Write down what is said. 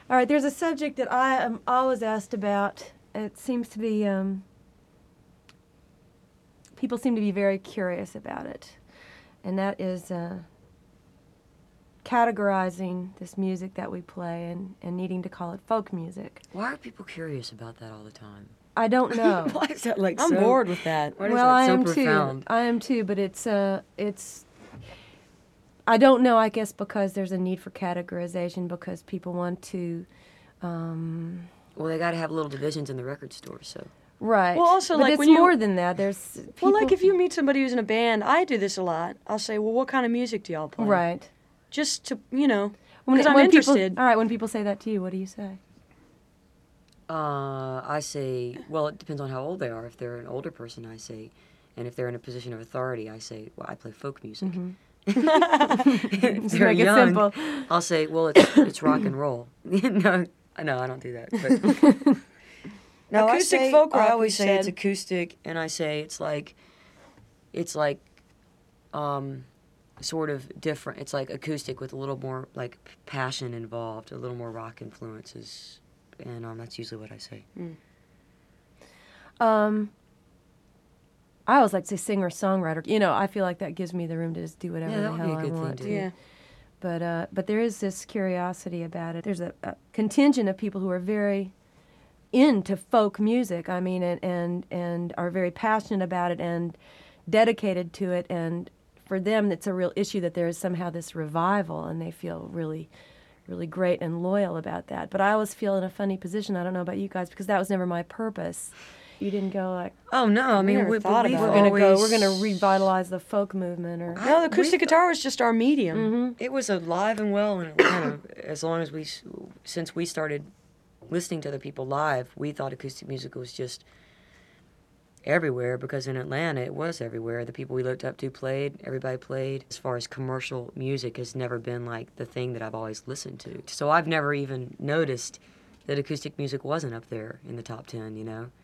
All right, there's a subject that I am always asked about. It seems to be, people seem to be very curious about it, and that is categorizing this music that we play and needing to call it folk music. Why are people curious about that all the time? I don't know. Why is that like I'm so? bored with that. Why is Well, that I so am profound? too. I am too, but it's I don't know, I guess because there's a need for categorization because people want to Well, they got to have little divisions in the record store, so. right. Well, also, but like, it's when you- more than that. There's people, Well, like if you meet somebody who's in a band, I do this a lot. I'll say, well, what kind of music do y'all play? right. Just to, you know, When- because I'm when people- interested. all right, when people say that to you, what do you say? I say, well, it depends on how old they are. If they're an older person, I say, and if they're in a position of authority, I say, well, I play folk music. If Just they're make it young, simple. I'll say, well, it's rock and roll. No, I don't do that. But no, Acoustic folk rock, I always you say it's said. acoustic, and I say it's like, sort of different. It's like acoustic with a little more like passion involved, a little more rock influences, and that's usually what I say. I always like to say singer-songwriter. You know, I feel like that gives me the room to just do whatever Yeah, that the would be hell a I good thing want to to. do. Yeah. But there is this curiosity about it. There's a contingent of people who are very into folk music. I mean, and are very passionate about it and dedicated to it. And for them, it's a real issue that there is somehow this revival, and they feel really, really great and loyal about that. But I always feel in a funny position. I don't know about you guys because that was never my purpose. You didn't go like, Oh no, I mean never we've thought about we're it. gonna go, always- we're gonna revitalize the folk movement, or No, the acoustic guitar was just our medium. Mm-hmm. It was alive and well in Atlanta as long as since we started listening to other people live, we thought acoustic music was just everywhere because in Atlanta it was everywhere. The people we looked up to played, everybody played. As far as commercial music has never been like the thing that I've always listened to. So I've never even noticed that acoustic music wasn't up there in the top 10, you know?